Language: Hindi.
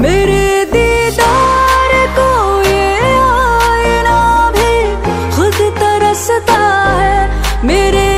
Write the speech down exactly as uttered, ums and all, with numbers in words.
मेरे दीदार को ये आईना भी खुद तरसता है। मेरे